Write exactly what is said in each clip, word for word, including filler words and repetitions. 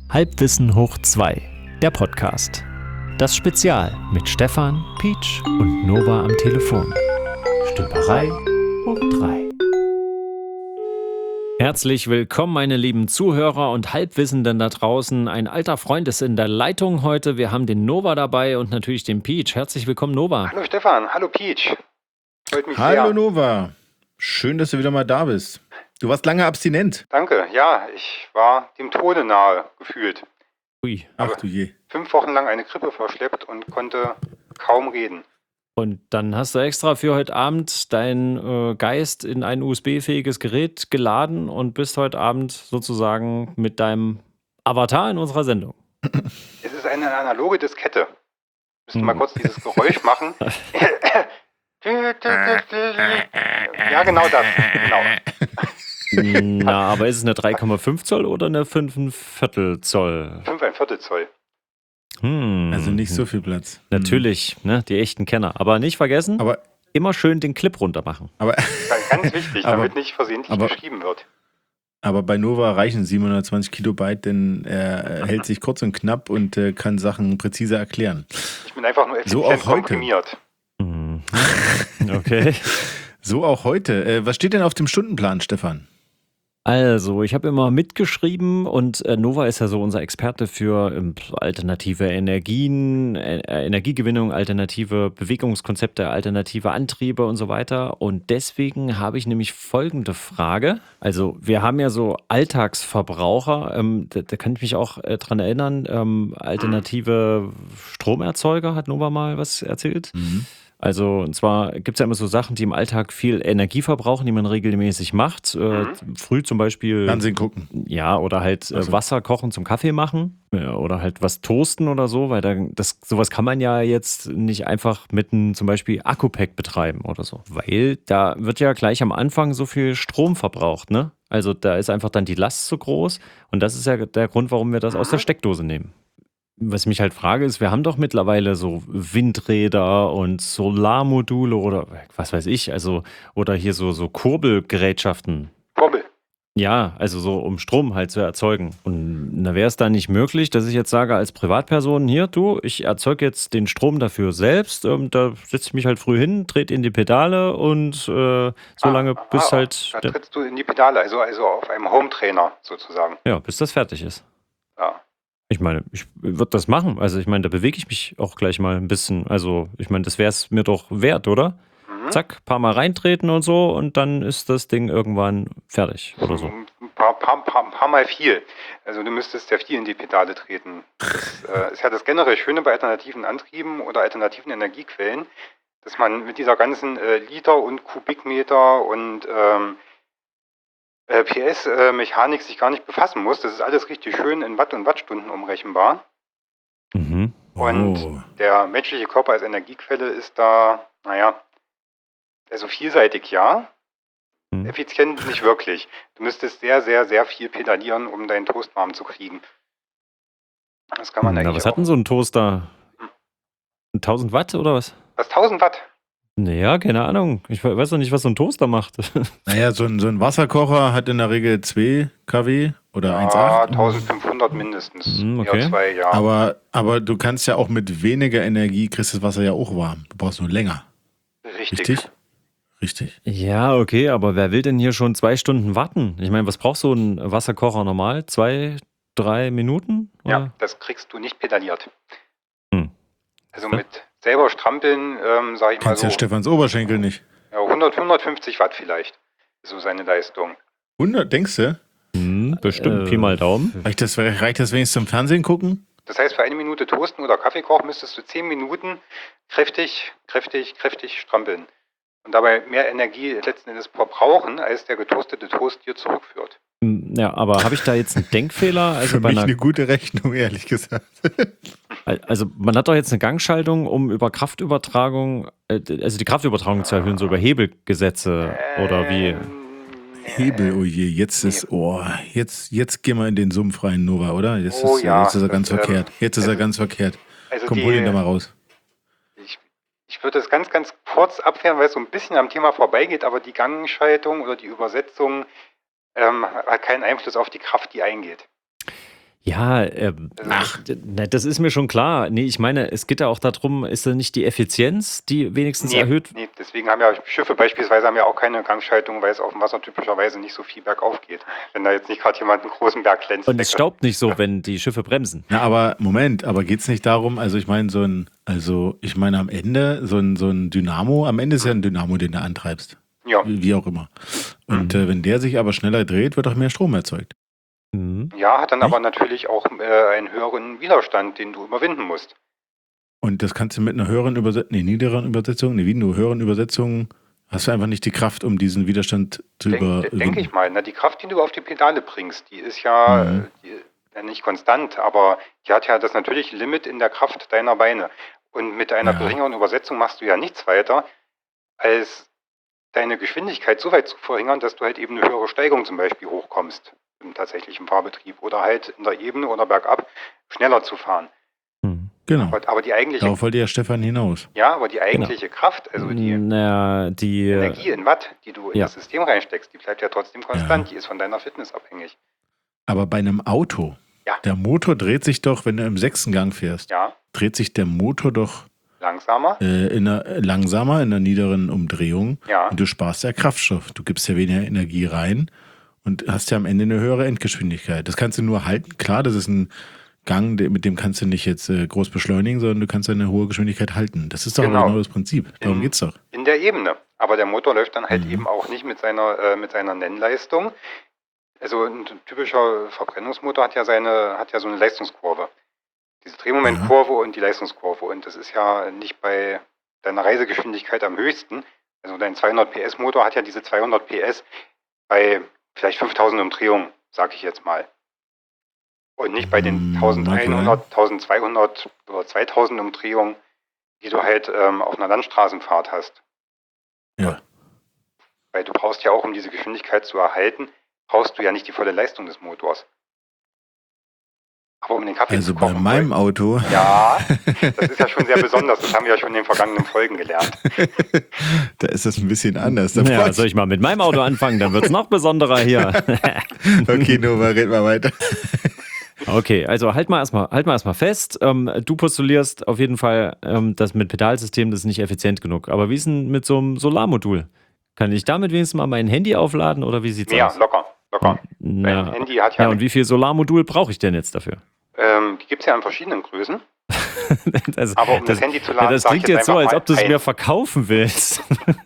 Halbwissen hoch zwei, der Podcast. Das Spezial mit Stefan, Peach und Nova am Telefon. Stümperei hoch drei. Herzlich willkommen, meine lieben Zuhörer und Halbwissenden da draußen. Ein alter Freund ist in der Leitung heute. Wir haben den Nova dabei und natürlich den Peach. Herzlich willkommen, Nova. Hallo Stefan, hallo Peach. Freut mich Hallo sehr. Nova, schön, dass du wieder mal da bist. Du warst lange abstinent. Danke, ja, ich war dem Tode nahe gefühlt. Ui. Ach du je. Fünf Wochen lang eine Grippe verschleppt und konnte kaum reden. Und dann hast du extra für heute Abend deinen äh, Geist in ein U S B-fähiges Gerät geladen und bist heute Abend sozusagen mit deinem Avatar in unserer Sendung. Es ist eine analoge Diskette. Müsste Hm. mal kurz dieses Geräusch machen. Ja, genau das. Genau. Na, aber ist es eine drei Komma fünf Zoll oder eine fünf Komma fünf Zoll? Fünf ein Viertel Zoll. Hm. Also nicht so viel Platz. Natürlich, ne, die echten Kenner. Aber nicht vergessen, Aber, immer schön den Clip runter machen. aber, Ganz wichtig, Aber- damit nicht versehentlich aber- geschrieben wird. aber bei Nova reichen siebenhundertzwanzig Kilobyte, denn er hält sich kurz und knapp und äh, kann Sachen präziser erklären. Ich bin einfach nur So effizient auch heute. komprimiert. Hm. Okay. So auch heute. Äh, was steht denn auf dem Stundenplan, Stefan? Also, ich habe immer mitgeschrieben und äh, Nova ist ja so unser Experte für ähm, alternative Energien, äh, Energiegewinnung, alternative Bewegungskonzepte, alternative Antriebe und so weiter. Und deswegen habe ich nämlich folgende Frage. Also, wir haben ja so Alltagsverbraucher, ähm, da, da kann ich mich auch äh, dran erinnern, ähm, alternative Stromerzeuger, hat Nova mal was erzählt. Also, und zwar gibt es ja immer so Sachen, die im Alltag viel Energie verbrauchen, die man regelmäßig macht. Äh, Mhm. Früh zum Beispiel, Fernsehen gucken. ja, oder halt äh, Ach so. Wasser kochen zum Kaffee machen. Ja, oder halt was toasten oder so, weil da, das, sowas kann man ja jetzt nicht einfach mit einem zum Beispiel Akku-Pack betreiben oder so. Weil da wird ja gleich am Anfang so viel Strom verbraucht, ne? Also da ist einfach dann die Last zu groß und das ist ja der Grund, warum wir das aus der Mhm. Steckdose nehmen. Was ich mich halt frage, ist, wir haben doch mittlerweile so Windräder und Solarmodule oder was weiß ich, also oder hier so, so Kurbelgerätschaften. Kurbel. Ja, also so um Strom halt zu erzeugen. Und da wäre es dann nicht möglich, dass ich jetzt sage als Privatperson, hier du, ich erzeuge jetzt den Strom dafür selbst, ähm, da setze ich mich halt früh hin, trete in die Pedale und äh, so lange Ah, bis ah, halt, Da der, trittst du in die Pedale, also, also auf einem Home-Trainer sozusagen. ja, bis das fertig ist. Ja. Ich meine, ich würde das machen. Also ich meine, da bewege ich mich auch gleich mal ein bisschen. Also ich meine, das wäre es mir doch wert, oder? Mhm. Zack, paar Mal reintreten und so und dann ist das Ding irgendwann fertig oder so. Ein paar, paar, paar, ein paar Mal viel. Also du müsstest ja viel in die Pedale treten. Das äh, ist ja das generell Schöne bei alternativen Antrieben oder alternativen Energiequellen, dass man mit dieser ganzen äh, Liter und Kubikmeter und ähm, äh, P S-Mechanik sich gar nicht befassen muss. Das ist alles richtig schön in Watt und Wattstunden umrechenbar. Mhm. Und Oh. der menschliche Körper als Energiequelle ist da, naja, also vielseitig ja, Mhm. effizient nicht wirklich. Du müsstest sehr, sehr, sehr viel pedalieren, um deinen Toast warm zu kriegen. Das kann man Na, eigentlich was hat auch. denn so ein Toaster? tausend Watt oder was? Was, tausend Watt? Naja, keine Ahnung. Ich we- weiß doch nicht, was so ein Toaster macht. Naja, so ein, so ein Wasserkocher hat in der Regel zwei Kilowatt oder Ja, eins Komma acht. eintausendfünfhundert mindestens. Hm, Eher okay. zwei, ja. Aber, aber du kannst ja auch mit weniger Energie, kriegst das Wasser ja auch warm. Du brauchst nur länger. Richtig. Richtig? Richtig. Ja, okay, aber wer will denn hier schon zwei Stunden warten? Ich meine, was braucht so ein Wasserkocher normal? Zwei, drei Minuten? Ja, Oder? das kriegst du nicht pedaliert. Hm. Also Ja. mit selber strampeln, ähm, sag ich mal Kennst so, ja Stefans Oberschenkel nicht. ja, hundert, hundertfünfzig Watt vielleicht. Ist so seine Leistung. hundert, denkst du? Hm, bestimmt, Äh, Pi mal Daumen. Reicht das, reicht das wenigstens zum Fernsehen gucken? Das heißt, für eine Minute Toasten oder Kaffee kochen müsstest du zehn Minuten kräftig, kräftig, kräftig strampeln. Und dabei mehr Energie letzten Endes verbrauchen, als der getoastete Toast dir zurückführt. Hm, Ja, aber habe ich da jetzt einen Denkfehler? Also, Für bei mich einer, eine gute Rechnung, ehrlich gesagt. also man hat doch jetzt eine Gangschaltung, um über Kraftübertragung, äh, also die Kraftübertragung zu erhöhen, so über Hebelgesetze oder wie? Ähm, Hebel, oh je, jetzt ist, oh, jetzt, jetzt gehen wir in den Sumpf rein, Nova, oder? Jetzt Oh ist, ja, jetzt ist er das, ganz ähm, verkehrt. Jetzt ist er also- ganz verkehrt. Also Komm, hol ihn da die, mal raus. ich, ich würde das ganz, ganz kurz abwehren, weil es so ein bisschen am Thema vorbeigeht, aber die Gangschaltung oder die Übersetzung ähm, hat keinen Einfluss auf die Kraft, die eingeht. Ja, ähm, Also, d- na, das ist mir schon klar. Nee, ich meine, es geht ja auch darum, ist da nicht die Effizienz, die wenigstens nee, erhöht? nee, deswegen haben ja Schiffe beispielsweise haben ja auch keine Gangschaltung, weil es auf dem Wasser typischerweise nicht so viel bergauf geht. Wenn da jetzt nicht gerade jemand einen großen Berg Und es glänzt. staubt nicht so, wenn die Schiffe bremsen. Na, aber Moment, aber geht's nicht darum, also ich meine, so ein, also ich meine am Ende, so ein, so ein Dynamo, am Ende ist ja ein Dynamo, den du antreibst. Ja, Wie, wie auch immer. Und äh, wenn der sich aber schneller dreht, wird auch mehr Strom erzeugt. Mhm. ja, hat dann Nicht? aber natürlich auch äh, einen höheren Widerstand, den du überwinden musst. Und das kannst du mit einer höheren Übersetzung, nee, niederen Übersetzung, nee, wie nur höheren Übersetzung, hast du einfach nicht die Kraft, um diesen Widerstand zu Denke überwinden. denk ich mal. Na, die Kraft, die du auf die Pedale bringst, die ist ja, Mhm. äh, die, ja nicht konstant, aber die hat ja das natürliche Limit in der Kraft deiner Beine. Und mit einer Ja. geringeren Übersetzung machst du ja nichts weiter, als deine Geschwindigkeit so weit zu verringern, dass du halt eben eine höhere Steigung zum Beispiel hochkommst im tatsächlichen Fahrbetrieb oder halt in der Ebene oder bergab schneller zu fahren. Mhm. Genau. Aber, aber die eigentliche, Darauf wollte ja Stefan hinaus. ja, aber die eigentliche Kraft, also die Na, die. Energie in Watt, die du in ja. das System reinsteckst, die bleibt ja trotzdem konstant, die ist von deiner Fitness abhängig. Aber bei einem Auto, Ja. der Motor dreht sich doch, wenn du im sechsten Gang fährst, Ja, dreht sich der Motor doch langsamer. äh, in einer, äh, langsamer, in einer niederen Umdrehung. Ja. Und du sparst ja Kraftstoff. Du gibst ja weniger Energie rein und hast ja am Ende eine höhere Endgeschwindigkeit. Das kannst du nur halten. Klar, das ist ein Gang, der- mit dem kannst du nicht jetzt äh, groß beschleunigen, sondern du kannst eine hohe Geschwindigkeit halten. Das ist doch Genau. aber genau das Prinzip. Darum In- geht's doch. In der Ebene. Aber der Motor läuft dann halt Mhm. eben auch nicht mit seiner, äh, mit seiner Nennleistung. Also ein typischer Verbrennungsmotor hat ja seine, hat ja so eine Leistungskurve. Diese Drehmomentkurve und die Leistungskurve. Und das ist ja nicht bei deiner Reisegeschwindigkeit am höchsten. Also dein zweihundert P S Motor hat ja diese zweihundert P S bei vielleicht fünftausend Umdrehungen, sag ich jetzt mal. Und nicht bei den Mm, eintausendeinhundert, okay. eintausendzweihundert oder zweitausend Umdrehungen, die du halt ähm, auf einer Landstraßenfahrt hast. Ja. Weil du brauchst ja auch, um diese Geschwindigkeit zu erhalten, brauchst du ja nicht die volle Leistung des Motors. Aber um den Kaffee Also zu bei kochen... meinem Auto. Ja, das ist ja schon sehr besonders. Das haben wir ja schon in den vergangenen Folgen gelernt. Da ist das ein bisschen anders. Da Ja, freu ich- soll ich mal mit meinem Auto anfangen? Dann wird es noch besonderer hier. Okay, Nova, red mal weiter. Okay, also halt mal erstmal halt mal erstmal fest. Ähm, du postulierst auf jeden Fall, ähm, das mit Pedalsystem, das ist nicht effizient genug. Aber wie ist denn mit so einem Solarmodul? Kann ich damit wenigstens mal mein Handy aufladen oder wie sieht's Mehr, aus? locker, locker. Dein Na, Handy hat ja... ja, und wie viel Solarmodul brauche ich denn jetzt dafür? ähm, die gibt es ja in verschiedenen Größen. Also, Aber um das Handy zu laden, ja, das sag ich klingt jetzt jetzt so, einfach als mal ob du es ein. mir verkaufen willst.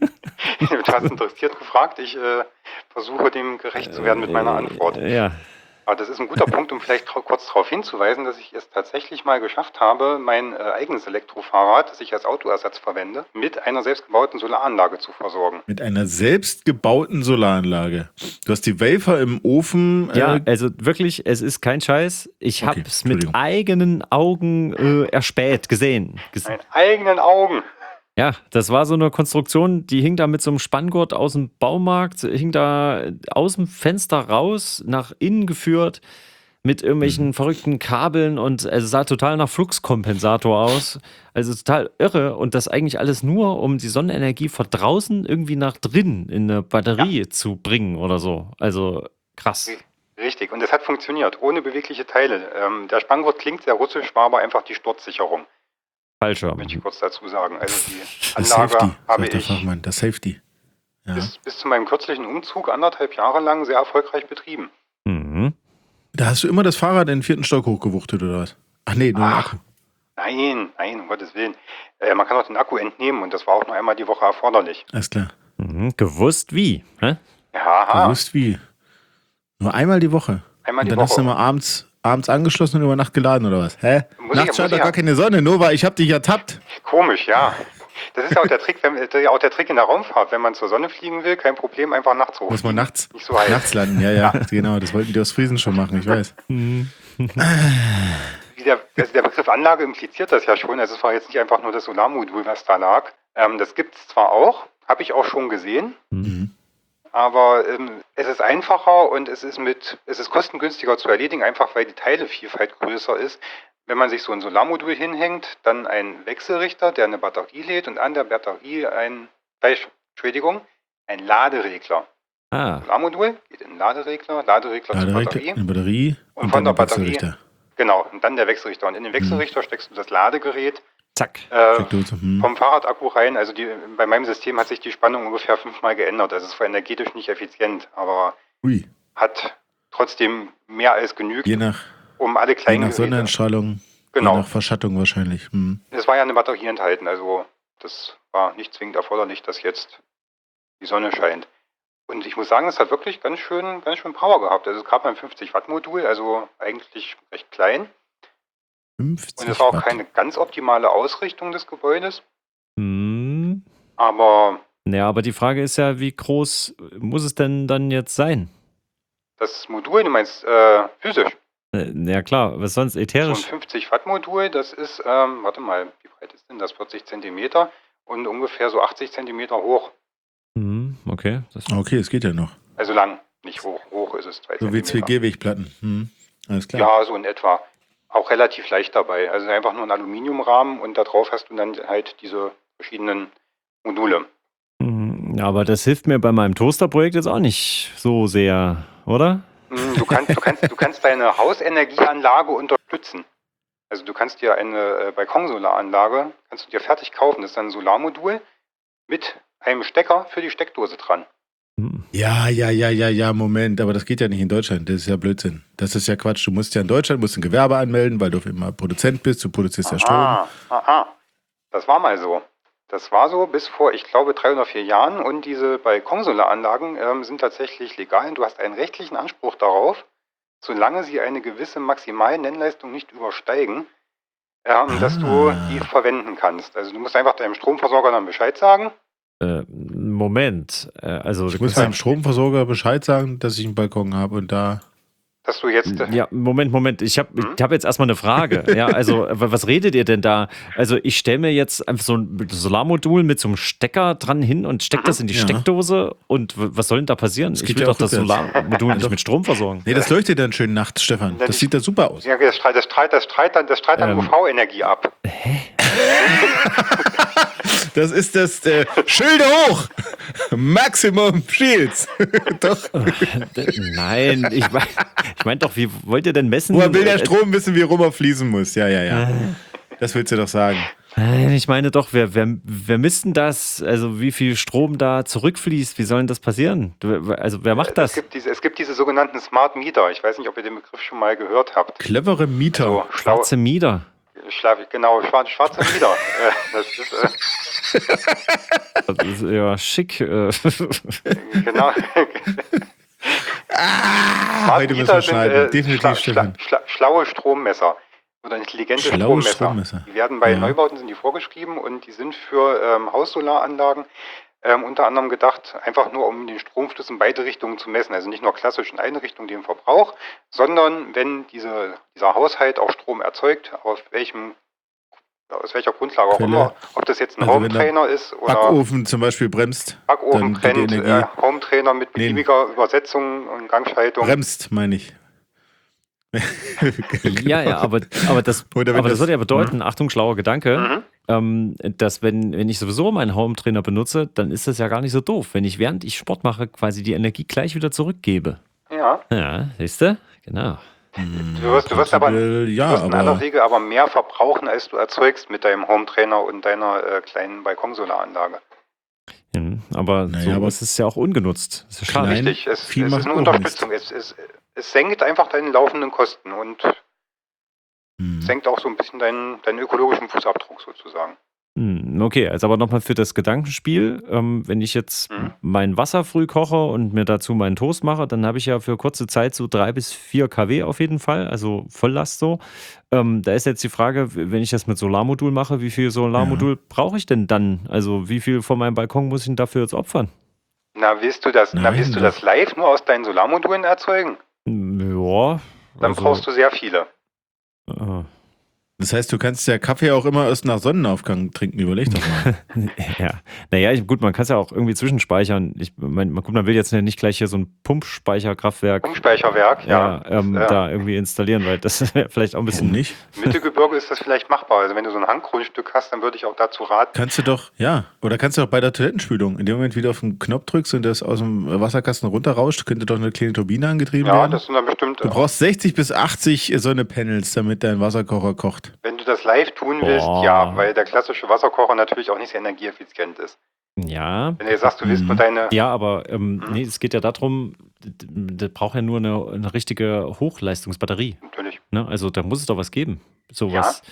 Du hast interessiert gefragt. Ich äh, versuche dem gerecht zu werden mit meiner Antwort. Äh, Ja. Aber das ist ein guter Punkt, um vielleicht trau- kurz darauf hinzuweisen, dass ich es tatsächlich mal geschafft habe, mein äh, eigenes Elektrofahrrad, das ich als Autoersatz verwende, mit einer selbstgebauten Solaranlage zu versorgen. Mit einer selbstgebauten Solaranlage. Du hast die Wafer im Ofen. Ja, Äh, also wirklich, es ist kein Scheiß. Ich Okay, habe es mit Entschuldigung. eigenen Augen äh, erspäht, gesehen. Ges Meinen eigenen Augen. ja, das war so eine Konstruktion, die hing da mit so einem Spanngurt aus dem Baumarkt, hing da aus dem Fenster raus, nach innen geführt, mit irgendwelchen Mhm. verrückten Kabeln und es sah total nach Fluxkompensator aus. Also total irre und das eigentlich alles nur, um die Sonnenenergie von draußen irgendwie nach drinnen in eine Batterie zu bringen oder so. Also krass. Richtig, und es hat funktioniert, ohne bewegliche Teile. Ähm, der Spanngurt klingt sehr russisch, war aber einfach die Sturzsicherung, Fallschirm. möchte ich kurz dazu sagen. Also die das Anlage Safety, habe sagt der ich Fachmann. Das Safety. Ja. bis, bis zu meinem kürzlichen Umzug anderthalb Jahre lang sehr erfolgreich betrieben. Mhm. Da hast du immer das Fahrrad in den vierten Stock hochgewuchtet, oder was? Ach nee, nur den Ach. Akku. Nein, nein, um Gottes Willen. Äh, man kann auch den Akku entnehmen und das war auch nur einmal die Woche erforderlich. Alles klar. Mhm. Gewusst wie. Hä? Ja, Du wusst wie. Nur einmal die Woche. einmal Und die dann hast du Woche. immer abends, abends angeschlossen und über Nacht geladen, oder was? Hä? Muss ich- Nachts muss scheint doch ich- gar keine Sonne. Nova, ich hab dich ertappt. Komisch, ja. Das ist ja auch der Trick, wenn, das ist ja auch der Trick in der Raumfahrt. Wenn man zur Sonne fliegen will, kein Problem, einfach nachts hoch. Muss man nachts, Nicht so heiß. nachts landen. Ja, ja, genau. Das wollten die aus Friesen schon machen, ich weiß. Wie der, also der Begriff Anlage impliziert das ja schon. Also es war jetzt nicht einfach nur das Solarmodul, was da lag. Ähm, das gibt es zwar auch, habe ich auch schon gesehen, Mhm. aber ähm, es ist einfacher und es ist mit, es ist kostengünstiger zu erledigen, einfach weil die Teilevielfalt größer ist. Wenn man sich so ein Solarmodul hinhängt, dann ein Wechselrichter, der eine Batterie lädt und an der Batterie ein, gleich, Entschuldigung, ein Laderegler. Ah, Solarmodul geht in den Laderegler, Laderegler zur Laderegler, Batterie eine Batterie Und und, von dann der ein Batterie- Wechselrichter. Genau, und dann der Wechselrichter. Und in den Wechselrichter steckst du das Ladegerät Zack. äh, Steckdose, hm. vom Fahrradakku rein. Also die, bei meinem System hat sich die Spannung ungefähr fünfmal geändert. Das ist zwar energetisch nicht effizient, aber Ui. hat trotzdem mehr als genügt, Je nach, um alle je nach kleinen Geräte. Sonneneinstrahlung, Genau. je nach Verschattung wahrscheinlich. Hm. Es war ja eine Batterie enthalten, also das war nicht zwingend erforderlich, dass jetzt die Sonne scheint. Und ich muss sagen, es hat wirklich ganz schön, ganz schön Power gehabt. Also es gab ein fünfzig Watt Modul, also eigentlich recht klein. fünfzig Und es war auch Watt. keine ganz optimale Ausrichtung des Gebäudes. Hm. Aber Ja, aber die Frage ist ja, wie groß muss es denn dann jetzt sein? das Modul, du meinst äh, physisch, Äh, Ja klar, was sonst so ein ätherisch? fünfzig Watt Modul, das ist, ähm, warte mal, wie breit ist denn das? vierzig Zentimeter und ungefähr so achtzig Zentimeter hoch. Hm, okay. Das, Okay, es geht ja noch. Also lang, nicht hoch. Hoch ist es zwei So wie zwei Zentimeter. Gehwegplatten. Hm. Alles klar. Ja, so in etwa. Auch relativ leicht dabei. Also einfach nur ein Aluminiumrahmen und da drauf hast du dann halt diese verschiedenen Module. Hm, ja, aber das hilft mir bei meinem Toasterprojekt jetzt auch nicht so sehr, oder? Hm, Du kannst, du kannst, du kannst deine Hausenergieanlage unterstützen. Also du kannst dir eine äh, Balkonsolaranlage, kannst du dir fertig kaufen. Das ist dann ein Solarmodul mit einem Stecker für die Steckdose dran. Hm. Ja, ja, ja, ja, ja, Moment, aber das geht ja nicht in Deutschland, das ist ja Blödsinn. Das ist ja Quatsch, du musst ja in Deutschland, musst ein Gewerbe anmelden, weil du immer Produzent bist, du produzierst ja Strom. Aha, aha. Das war mal so. Das war so bis vor, ich glaube, drei oder vier Jahren. Und diese Balkonsolaranlagen ähm, sind tatsächlich legal. Und du hast einen rechtlichen Anspruch darauf, solange sie eine gewisse Maximalen-Nennleistung nicht übersteigen, ähm, dass du Ah. die verwenden kannst. Also du musst einfach deinem Stromversorger dann Bescheid sagen. Äh, Moment. Äh, also Ich du muss kannst- meinem Stromversorger Bescheid sagen, dass ich einen Balkon habe und da... Dass du jetzt. Äh, Ja, Moment, Moment. Ich habe Hm? ich hab jetzt erstmal eine Frage. Ja, also, wa- was redet ihr denn da? Also, ich stelle mir jetzt einfach so ein Solarmodul mit so einem Stecker dran hin und stecke das in die Ja. Steckdose. Und w- was soll denn da passieren? Ich geht will ja doch auch das rückwärts. Solarmodul nicht Doch. mit Strom versorgen. Nee, das leuchtet dann schön nachts, Stefan. Das sieht da super aus. ja, das strahlt, das strahlt, das strahlt dann, das strahlt dann Ähm. U V-Energie ab. Das ist das äh, Schilde hoch! Maximum Shields! Doch. Nein, ich meine ich mein doch, wie wollt ihr denn messen? Woher will der Äh, Strom wissen, wie rum er fließen muss? Ja, ja, ja. Das willst du doch sagen. Nein, ich meine doch, wer, wer, wer misst denn das? Also, wie viel Strom da zurückfließt? Wie soll denn das passieren? Du- Also, wer macht Es das? gibt, diese, es gibt diese sogenannten Smart Meter. Ich weiß nicht, ob ihr den Begriff schon mal gehört habt. Clevere Mieter. So, schlau, Schwarze Mieter. schla, genau, schwarze, schwarze Meter. äh, das ist, äh, Das ist ja schick. äh. genau. Ah, heute müssen wir Mieter schneiden. äh, Definitiv, schla, schla, Stefan. schla, schlaue Strommesser oder intelligente Schlaue Strommesser. Strommesser. Die werden bei Ja. Neubauten sind die vorgeschrieben und die sind für ähm, Haussolaranlagen ähm, unter anderem gedacht, einfach nur um den Stromfluss in beide Richtungen zu messen. Also nicht nur klassisch in eine Richtung den Verbrauch, sondern wenn diese, dieser Haushalt auch Strom erzeugt, auf welchem aus welcher Grundlage auch Quelle. immer, ob das jetzt ein Also wenn der Home-Trainer ist oder Backofen zum Beispiel bremst. Backofen dann geht die brennt, Energie- äh, Home-Trainer mit Nee. beliebiger Übersetzung und Gangschaltung. Bremst, meine ich. Ja, ja, aber, aber, das, Oder wenn aber das das- würde ja bedeuten, Achtung, schlauer Gedanke, Mhm. ähm, dass wenn, wenn ich sowieso meinen Home-Trainer benutze, dann ist das ja gar nicht so doof, wenn ich während ich Sport mache quasi die Energie gleich wieder zurückgebe. Ja. Ja, siehst du? Genau. Du wirst, du wirst aber Prinzipiell, du ja, wirst in aller aber Regel aber mehr verbrauchen, als du erzeugst mit deinem Home-Trainer und deiner äh, kleinen Balkonsolaranlage. Hm, aber Naja, so aber ist es ja auch ungenutzt. Das ist ja schade. Klein- Richtig, es, viel es macht ist eine auch Unterstützung. Es, es, es senkt einfach deine laufenden Kosten und hm. senkt auch so ein bisschen deinen, deinen ökologischen Fußabdruck sozusagen. Hm, Okay, also aber nochmal für das Gedankenspiel, ähm, wenn ich jetzt Mhm. mein Wasser früh koche und mir dazu meinen Toast mache, dann habe ich ja für kurze Zeit so drei bis vier Kilowatt auf jeden Fall, also Volllast so. Ähm, da ist jetzt die Frage, w- wenn ich das mit Solarmodul mache, wie viel Solarmodul brauche ich denn dann? Also wie viel von meinem Balkon muss ich denn dafür jetzt opfern? Na, willst du das, na, Nein, willst du doch. das live nur aus deinen Solarmodulen erzeugen? Hm, Ja. Dann also, brauchst du sehr viele. äh, Das heißt, du kannst ja Kaffee auch immer erst nach Sonnenaufgang trinken, überleg doch mal. Ja, naja, ich, gut, man kann es ja auch irgendwie zwischenspeichern. Ich mein, man, gut, man will jetzt nicht gleich hier so ein Pumpspeicherkraftwerk Pumpspeicherwerk, ja. ja, ähm, das, äh, da irgendwie installieren, weil das wäre vielleicht auch ein bisschen Warum nicht? Im Mittelgebirge ist das vielleicht machbar. Also wenn du so ein Hanggrundstück hast, dann würde ich auch dazu raten. Kannst du doch, ja, oder kannst du auch bei der Toilettenspülung, in dem Moment, wie du auf den Knopf drückst und das aus dem Wasserkasten runterrauscht, könnte doch eine kleine Turbine angetrieben Ja, werden. das sind dann bestimmt. Du brauchst sechzig bis achtzig Sonnepanels, damit dein Wasserkocher kocht. Wenn du das live tun willst, Boah. ja, weil der klassische Wasserkocher natürlich auch nicht sehr energieeffizient ist. ja. Wenn du jetzt sagst, du willst Mhm. nur deine. Ja, aber ähm, Mhm. nee, es geht ja darum, das braucht ja nur eine, eine richtige Hochleistungsbatterie. Natürlich. Ne? Also da muss es doch was geben. Sowas,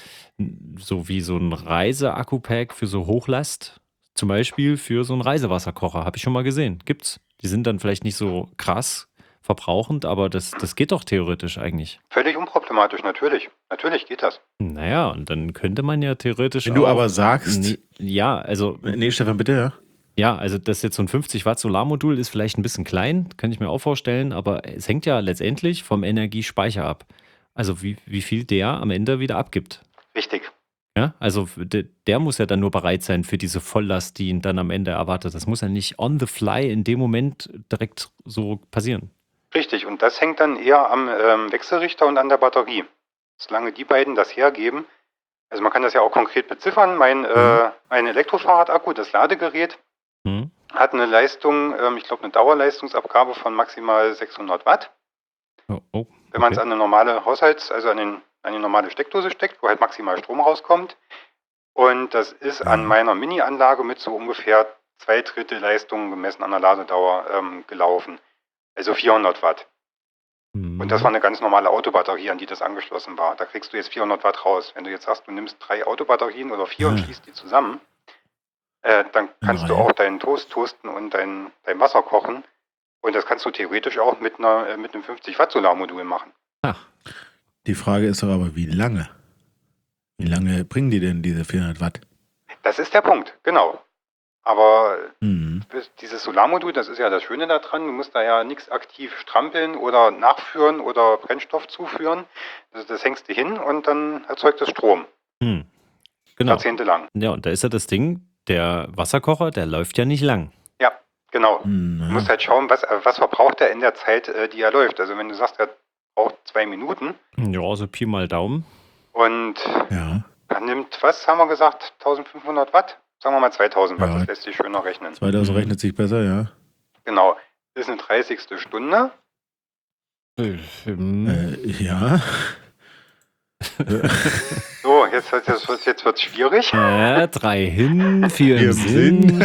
so wie so ein Reise-Akku-Pack für so Hochlast, zum Beispiel für so einen Reisewasserkocher, habe ich schon mal gesehen. Gibt's. Die sind dann vielleicht nicht so krass verbrauchend, aber das, das geht doch theoretisch eigentlich. Völlig unproblematisch, natürlich. Natürlich geht das. Naja, und dann könnte man ja theoretisch Wenn du auch, aber sagst, Nee, ja, also nee, Stefan, bitte, ja. Ja, also das jetzt so ein fünfzig Watt Solarmodul ist vielleicht ein bisschen klein, kann ich mir auch vorstellen, aber es hängt ja letztendlich vom Energiespeicher ab. Also wie, wie viel der am Ende wieder abgibt. Richtig. Ja, also der, der muss ja dann nur bereit sein für diese Volllast, die ihn dann am Ende erwartet. Das muss ja nicht on the fly in dem Moment direkt so passieren. Richtig. Und das hängt dann eher am ähm, Wechselrichter und an der Batterie. Solange die beiden das hergeben. Also man kann das ja auch konkret beziffern. Mein, äh, mein Elektrofahrradakku, das Ladegerät, Hm? hat eine Leistung, ähm, ich glaube eine Dauerleistungsabgabe von maximal sechshundert Watt. Oh, oh, Wenn man es okay. an eine normale Haushalts-, also an, den, an die normale Steckdose steckt, wo halt maximal Strom rauskommt. Und das ist an meiner Mini-Anlage mit so ungefähr zwei Drittel Leistung gemessen an der Ladedauer ähm, gelaufen. Also vierhundert Watt. Hm. Und das war eine ganz normale Autobatterie, an die das angeschlossen war. Da kriegst du jetzt vierhundert Watt raus. Wenn du jetzt sagst, du nimmst drei Autobatterien oder vier und Ja. schließt die zusammen, äh, dann kannst du Reihe. auch deinen Toast toasten und dein, dein Wasser kochen. Und das kannst du theoretisch auch mit, einer, äh, mit einem fünfzig Watt Solarmodul machen. Ach, Die Frage ist doch aber, wie lange? Wie lange bringen die denn diese vierhundert Watt? Das ist der Punkt, genau. Aber Mhm. dieses Solarmodul, das ist ja das Schöne daran, du musst da ja nichts aktiv strampeln oder nachführen oder Brennstoff zuführen. Das, das hängst du hin und dann erzeugt es Strom. hm. Genau. Jahrzehntelang. Ja, und da ist ja das Ding, der Wasserkocher, der läuft ja nicht lang. Ja, genau. Mhm. Du musst halt schauen, was, äh, was verbraucht er in der Zeit, äh, die er läuft. Also wenn du sagst, er braucht zwei Minuten Ja, so Pi mal Daumen. und Ja, er nimmt, was haben wir gesagt, eintausendfünfhundert Watt? Sagen wir mal zweitausend Watt, Ja. das lässt sich schöner rechnen. zweitausend Mhm. rechnet sich besser, ja. Genau. Das ist eine dreißigstel Stunde. Hm. Äh, ja. So, jetzt, jetzt, jetzt, wird's- jetzt wird es schwierig. Äh, drei hin, vier im Im Sinn.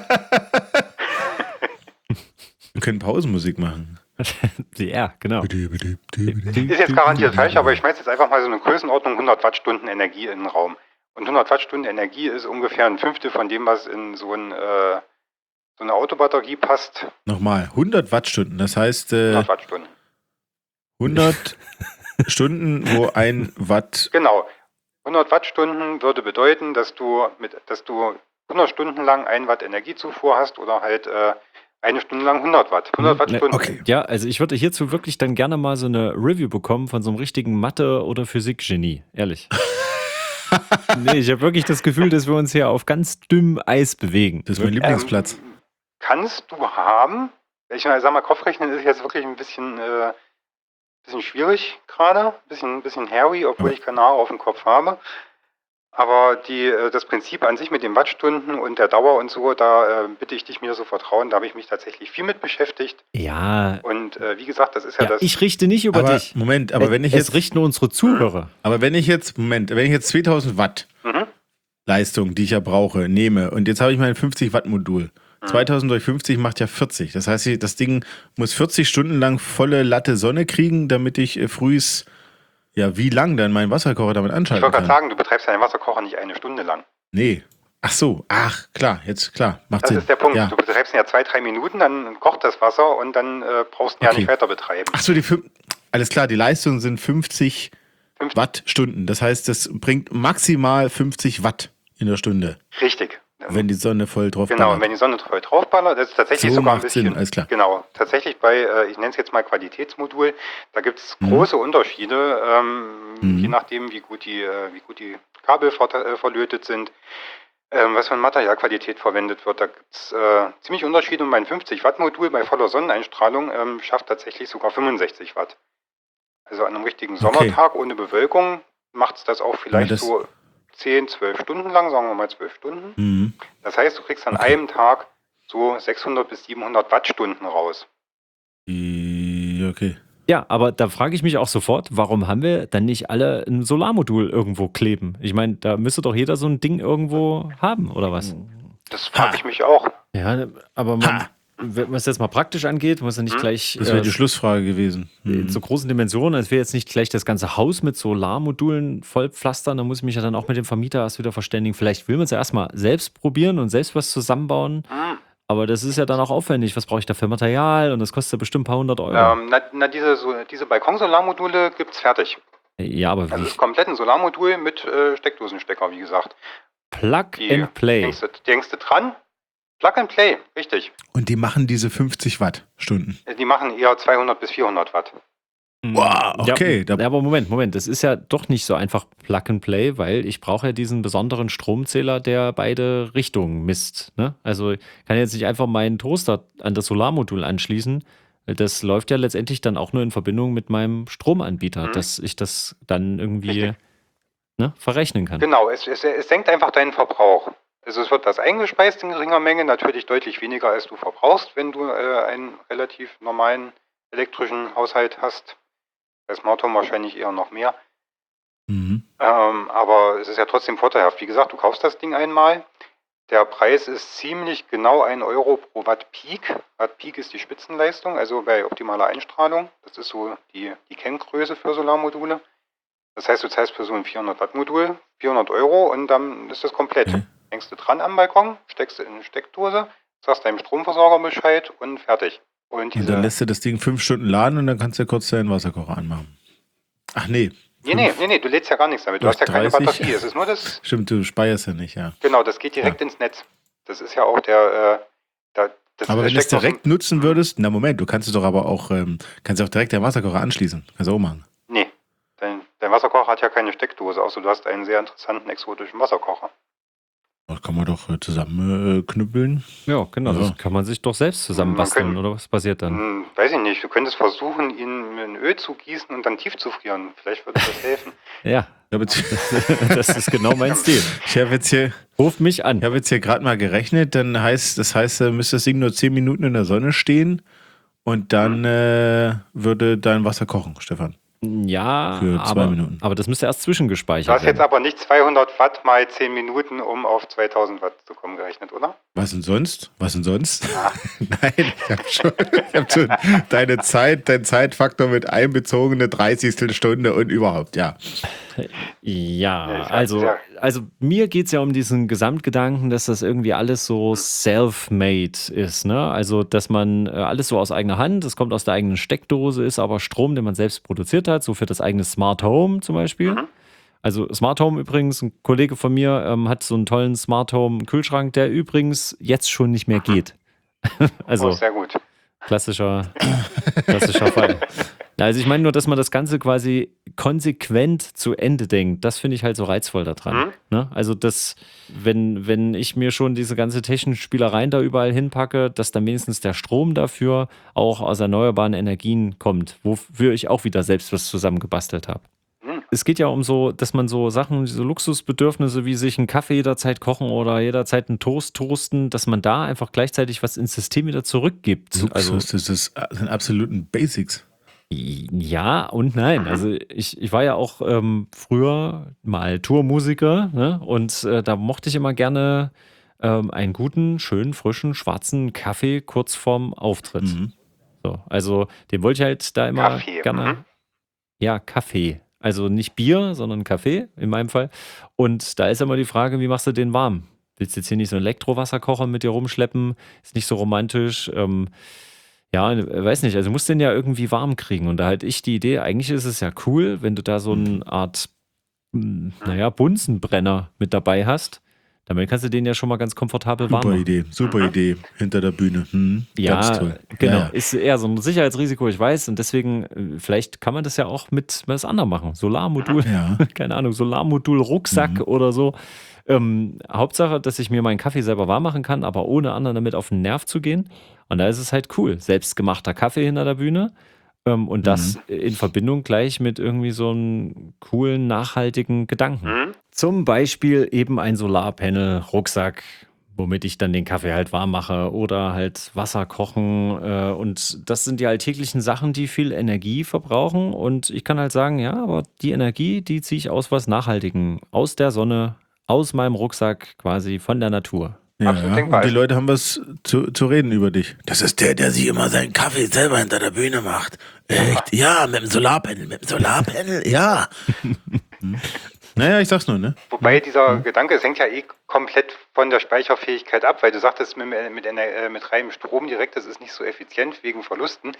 Wir können Pausenmusik machen. Ja, genau. Ist jetzt garantiert falsch, aber ich schmeiß jetzt einfach mal so eine Größenordnung hundert Wattstunden Energie in den Raum. Und hundert Wattstunden Energie ist ungefähr ein Fünftel von dem, was in so, ein, äh, so eine Autobatterie passt. Nochmal, hundert Wattstunden, das heißt äh, hundert Wattstunden. hundert Stunden, wo ein Watt. Genau. hundert Wattstunden würde bedeuten, dass du mit, dass du hundert Stunden lang ein Watt Energiezufuhr hast oder halt äh, eine Stunde lang hundert Watt. hundert Hm, Wattstunden. okay. Ja, also ich würde hierzu wirklich dann gerne mal so eine Review bekommen von so einem richtigen Mathe- oder Physik-Genie, ehrlich. Nee, ich habe wirklich das Gefühl, dass wir uns hier auf ganz dünnem Eis bewegen. Das ist mein Lieblingsplatz. Ähm, kannst du haben. Ich sag mal, Kopfrechnen ist jetzt wirklich ein bisschen, äh, bisschen schwierig gerade, ein bisschen, bisschen hairy, obwohl Ja. ich keine Haare auf dem Kopf habe. Aber die, äh, das Prinzip an sich mit den Wattstunden und der Dauer und so, da äh, bitte ich dich mir so vertrauen, da habe ich mich tatsächlich viel mit beschäftigt. Ja, Und äh, wie gesagt, das ist ja, ja, das. ich richte nicht über Aber dich. Moment, aber Es- wenn ich es jetzt, richten nur unsere Zuhörer. aber wenn ich jetzt, Moment, wenn ich jetzt zweitausend Watt Mhm. Leistung, die ich ja brauche, nehme und jetzt habe ich mein fünfzig Watt Modul. zweitausend durch fünfzig macht ja vierzig. Das heißt, das Ding muss vierzig Stunden lang volle Latte Sonne kriegen, damit ich äh, frühs, ja, wie lang dann meinen Wasserkocher damit Ich anschalten wollte gerade kann. sagen, du betreibst deinen Wasserkocher nicht eine Stunde lang. Nee. Ach so, ach, klar, jetzt, klar, macht Das Sinn. ist der Punkt. Ja. Du betreibst ihn ja zwei, drei Minuten, dann kocht das Wasser und dann äh, brauchst du ihn ja Okay. nicht weiter betreiben. Ach so, die fün- alles klar, die Leistung sind fünfzig fünfzig Wattstunden. Das heißt, das bringt maximal fünfzig Watt in der Stunde, Richtig. wenn die Sonne voll drauf Genau, und ballert. wenn die Sonne voll draufballert, das ist tatsächlich So sogar ein macht Sinn, bisschen. alles klar. Genau, tatsächlich bei, äh, ich nenne es jetzt mal Qualitätsmodul, da gibt es Mhm. große Unterschiede, ähm, Mhm. je nachdem, wie gut die, äh, wie gut die Kabel ver äh, verlötet sind, ähm, was für eine Materialqualität verwendet wird. Da gibt es äh, ziemlich Unterschiede und mein fünfzig Watt Modul bei voller Sonneneinstrahlung ähm, schafft tatsächlich sogar fünfundsechzig Watt. Also an einem richtigen Okay. Sommertag ohne Bewölkung macht es das auch Aber vielleicht das. so zehn, zwölf Stunden lang, sagen wir mal zwölf Stunden. Mhm. Das heißt, du kriegst an Okay. einem Tag so sechshundert bis siebenhundert Wattstunden raus. I- Okay. Ja, aber da frage ich mich auch sofort, warum haben wir dann nicht alle ein Solarmodul irgendwo kleben? Ich meine, da müsste doch jeder so ein Ding irgendwo haben, oder was? Das frage Ha. ich mich auch. Ja, aber man, Ha. wenn es jetzt mal praktisch angeht, muss ja nicht Hm? gleich Das wäre äh, die Schlussfrage gewesen. in Mhm. so großen Dimensionen, als wir jetzt nicht gleich das ganze Haus mit Solarmodulen vollpflastern, da muss ich mich ja dann auch mit dem Vermieter erst wieder verständigen. Vielleicht will man es ja erstmal selbst probieren und selbst was zusammenbauen, Hm. aber das ist ja dann auch aufwendig. Was brauche ich da für Material? Und das kostet ja bestimmt ein paar hundert Euro. Ähm, na, na, diese, so, diese Balkonsolarmodule gibt es fertig. Ja, aber Also wie? es ist komplett ein Solarmodul mit äh, Steckdosenstecker, wie gesagt. Plug Die and Play. hängst du, die hängst du dran. Plug and Play, richtig. Und die machen diese fünfzig Wattstunden. Die machen eher zweihundert bis vierhundert Watt. Wow, okay. Ja, Da- ja, aber Moment, Moment. Das ist ja doch nicht so einfach Plug and Play, weil ich brauche ja diesen besonderen Stromzähler, der beide Richtungen misst. Ne? Also ich kann jetzt nicht einfach meinen Toaster an das Solarmodul anschließen. Das läuft ja letztendlich dann auch nur in Verbindung mit meinem Stromanbieter, Mhm. dass ich das dann irgendwie Richtig. ne, verrechnen kann. Genau, es, es, es senkt einfach deinen Verbrauch. Also es wird was eingespeist in geringer Menge, natürlich deutlich weniger, als du verbrauchst, wenn du äh, einen relativ normalen elektrischen Haushalt hast. Bei Smart Home wahrscheinlich eher noch mehr. Mhm. Ähm, aber es ist ja trotzdem vorteilhaft. Wie gesagt, du kaufst das Ding einmal. Der Preis ist ziemlich genau ein Euro pro Watt Peak. Watt Peak ist die Spitzenleistung, also bei optimaler Einstrahlung. Das ist so die, die Kenngröße für Solarmodule. Das heißt, du zahlst für so ein vierhundert Watt Modul vierhundert Euro und dann ist das komplett. Okay. Hängst du dran am Balkon, steckst du in eine Steckdose, sagst deinem Stromversorger Bescheid und fertig. Und Und diese, dann lässt du das Ding fünf Stunden laden und dann kannst du ja kurz deinen Wasserkocher anmachen. Ach nee. nee, nee, fünf- nee, nee, du lädst ja gar nichts damit. Du Durch hast ja keine dreißig? Batterie. Es ist nur das, Stimmt, du speierst ja nicht, ja. genau, das geht direkt ins Netz. Das ist ja auch der, äh, da, das Aber das wenn du es steckt noch so- direkt nutzen würdest, na Moment, du kannst es doch aber auch, ähm, kannst auch direkt deinen Wasserkocher anschließen. Kannst du auch machen. Nee, dein, dein Wasserkocher hat ja keine Steckdose, außer du hast einen sehr interessanten exotischen Wasserkocher. Das kann man doch äh, zusammen äh, knüppeln. Ja, genau. Ja. Das kann man sich doch selbst zusammenbasteln, Man kann- oder was passiert dann? Hm, weiß ich nicht, du könntest versuchen, ihn in Öl zu gießen und dann tief zu frieren. Vielleicht würde das helfen. Ja, Ich habe jetzt, das ist genau mein Stil. ich hab jetzt hier, Ruf mich an. ich hab jetzt hier gerade mal gerechnet, dann heißt, das heißt, äh, müsste das Ding nur zehn Minuten in der Sonne stehen und dann äh, würde dein Wasser kochen, Stefan. Ja, Für zwei aber, Minuten. aber das müsste erst Du zwischengespeichert hast jetzt werden. aber nicht zweihundert Watt mal zehn Minuten, um auf zweitausend Watt zu kommen, gerechnet, oder? Was denn sonst? Was denn sonst? Nein, ich habe schon, ich hab schon deine Zeit, dein Zeitfaktor mit einbezogene dreißigstel Stunde und überhaupt, ja. Ja, Ja, ich also, weiß, also mir geht es ja um diesen Gesamtgedanken, dass das irgendwie alles so self-made ist, ne? Also, dass man äh, alles so aus eigener Hand, es kommt aus der eigenen Steckdose, ist aber Strom, den man selbst produziert hat, so für das eigene Smart Home zum Beispiel. Mhm. Also Smart Home übrigens, ein Kollege von mir ähm, hat so einen tollen Smart Home Kühlschrank, der übrigens jetzt schon nicht mehr geht. Also Oh, sehr gut. klassischer, klassischer Fall. Ja, also ich meine nur, dass man das Ganze quasi konsequent zu Ende denkt. Das finde ich halt so reizvoll daran. Mhm. Ne? Also das, wenn, wenn ich mir schon diese ganze technischen Spielereien da überall hinpacke, dass dann wenigstens der Strom dafür auch aus erneuerbaren Energien kommt, wofür ich auch wieder selbst was zusammengebastelt habe. Mhm. Es geht ja um so, dass man so Sachen, so Luxusbedürfnisse wie sich einen Kaffee jederzeit kochen oder jederzeit einen Toast toasten, dass man da einfach gleichzeitig was ins System wieder zurückgibt. Also Luxus, das ist, das sind absoluten Basics. ja und nein. Also ich, ich war ja auch ähm, früher mal Tourmusiker, ne? Und äh, da mochte ich immer gerne ähm, einen guten, schönen, frischen, schwarzen Kaffee kurz vorm Auftritt. Mhm. So, also den wollte ich halt da immer Kaffee, gerne. mhm. Ja, Kaffee. Also nicht Bier, sondern Kaffee in meinem Fall. Und da ist immer die Frage, wie machst du den warm? Willst du jetzt hier nicht so einen Elektrowasserkocher mit dir rumschleppen? Ist nicht so romantisch. Ähm, ja, weiß nicht. Also musst du den ja irgendwie warm kriegen. Und da halt ich die Idee, eigentlich ist es ja cool, wenn du da so eine Art, hm, naja, Bunsenbrenner mit dabei hast, Damit kannst du den ja schon mal ganz komfortabel warm Super machen. Idee, super Idee. Hinter der Bühne. Hm, ganz Ja, toll. genau. Ja, ja. Ist eher so ein Sicherheitsrisiko, ich weiß. Und deswegen, äh, vielleicht kann man das ja auch mit was anderem machen. Solarmodul, Ja. keine Ahnung, Solarmodul, Rucksack Mhm. oder so. Ähm, Hauptsache, dass ich mir meinen Kaffee selber warm machen kann, aber ohne anderen damit auf den Nerv zu gehen. Und da ist es halt cool. Selbstgemachter Kaffee hinter der Bühne. Ähm, und das Mhm. in Verbindung gleich mit irgendwie so einem coolen, nachhaltigen Gedanken. Mhm. Zum Beispiel eben ein Solarpanel, Rucksack, womit ich dann den Kaffee halt warm mache oder halt Wasser kochen. Äh, und das sind die alltäglichen Sachen, die viel Energie verbrauchen. Und ich kann halt sagen, ja, aber die Energie, die ziehe ich aus was Nachhaltigem, aus der Sonne, aus meinem Rucksack quasi von der Natur. Ja, Absolut ja. denkbar. Und die Es- Leute haben was zu, zu reden über dich. Das ist der, der sich immer seinen Kaffee selber hinter der Bühne macht. Echt? Ja, mit dem Solarpanel, mit dem Solarpanel, ja. Hm. Naja, ich sag's nur, ne? Wobei dieser Gedanke, es hängt ja eh komplett von der Speicherfähigkeit ab, weil du sagtest, mit, mit, Ener- äh, mit reinem Strom direkt, das ist nicht so effizient wegen Verlusten.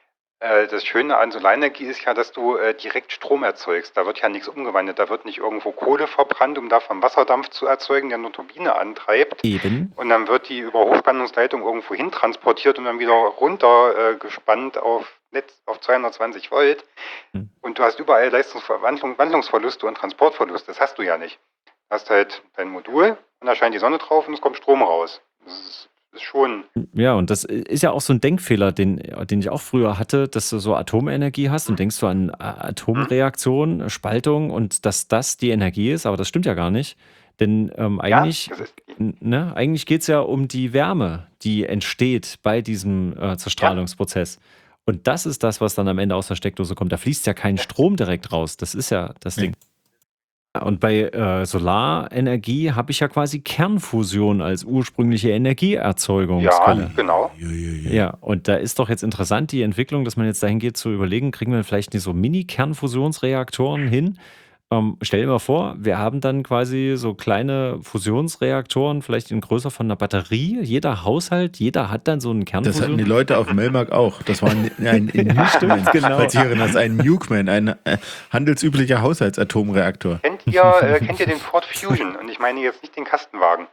Äh, Das Schöne an Solarenergie ist ja, dass du äh, direkt Strom erzeugst. Da wird ja nichts umgewandelt. Da wird nicht irgendwo Kohle verbrannt, um davon Wasserdampf zu erzeugen, der eine Turbine antreibt. Eben. Und dann wird die über Hochspannungsleitung irgendwo hin transportiert und dann wieder runter äh, gespannt auf Netz auf zweihundertzwanzig Volt. Hm. Und du hast überall Leistungsverwandlung, Wandlungsverluste und Transportverluste. Das hast du ja nicht. Du hast halt dein Modul und da scheint die Sonne drauf und es kommt Strom raus. Das ist, ist schon. Ja, und das ist ja auch so ein Denkfehler, den, den ich auch früher hatte, dass du so Atomenergie hast und denkst du an A- Atomreaktion, Spaltung und dass das die Energie ist, aber das stimmt ja gar nicht. Denn ähm, eigentlich, Ja, das ist, n- ne, eigentlich geht es ja um die Wärme, die entsteht bei diesem äh, Zerstrahlungsprozess. Und das ist das, was dann am Ende aus der Steckdose kommt. Da fließt ja kein Strom direkt raus. Das ist ja das Nee. Ding. Und bei äh, Solarenergie habe ich ja quasi Kernfusion als ursprüngliche ja, Energieerzeugungsquelle. genau. Ja, ja, ja. Ja, und da ist doch jetzt interessant die Entwicklung, dass man jetzt dahin geht zu überlegen, kriegen wir vielleicht nicht so Mini-Kernfusionsreaktoren hin? Ähm, stell dir mal vor, wir haben dann quasi so kleine Fusionsreaktoren, vielleicht in Größe von einer Batterie. Jeder Haushalt, jeder hat dann so einen Das hatten die Kernfusion. Leute auf dem Melmark auch. Das war ein, ein, ein Nukeman. genau. Falls ihr erinnert, das ist ein Nukeman, ein äh, handelsüblicher Haushaltsatomreaktor. Kennt ihr, äh, kennt ihr den Ford Fusion? Und ich meine jetzt nicht den Kastenwagen.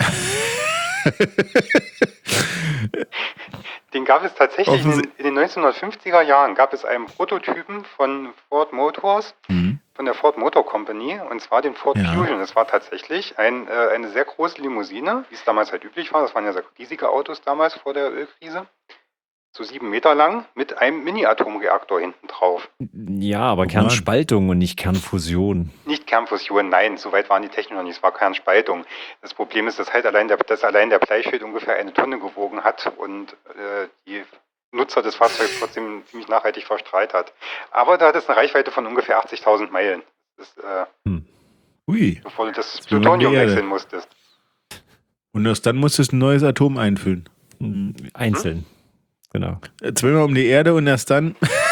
Den gab es tatsächlich in, den- in den neunzehnhundertfünfziger Jahren, gab es einen Prototypen von Ford Motors, Mhm. von der Ford Motor Company, und zwar den Ford Ja. Fusion. Das war tatsächlich ein, äh, eine sehr große Limousine, wie es damals halt üblich war. Das waren ja sehr riesige Autos damals vor der Ölkrise. So sieben Meter lang mit einem Mini-Atomreaktor hinten drauf. Ja, aber Oh Mann. Kernspaltung und nicht Kernfusion. Nicht Kernfusion, nein, so weit waren die Technik noch nicht, es war Kernspaltung. Das Problem ist, dass halt allein der, dass allein der Bleischild ungefähr eine Tonne gewogen hat und äh, die Nutzer des Fahrzeugs trotzdem ziemlich nachhaltig verstrahlt hat. Aber da hat es eine Reichweite von ungefähr achtzigtausend Meilen. Das ist, äh, Ui. bevor du das ist wie um Plutonium die Erde. wechseln musstest. Und erst dann musstest du ein neues Atom einfüllen. Einzeln. Genau. Äh, Zweimal um die Erde und erst dann.